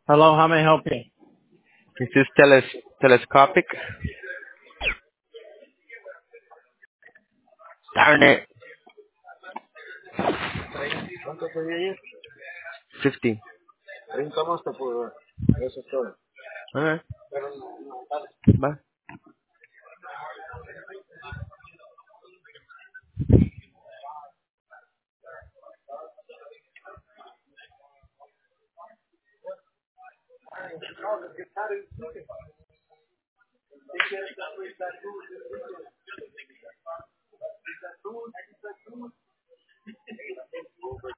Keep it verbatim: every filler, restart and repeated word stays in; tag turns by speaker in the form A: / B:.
A: Hello, how may I help you?
B: Is this teles telescopic? Darn it.
A: ¿Cuánto pedí ayer?
B: Fifty.
A: treinta más te puedo dar. Eso es todo.
B: Alright. Bye.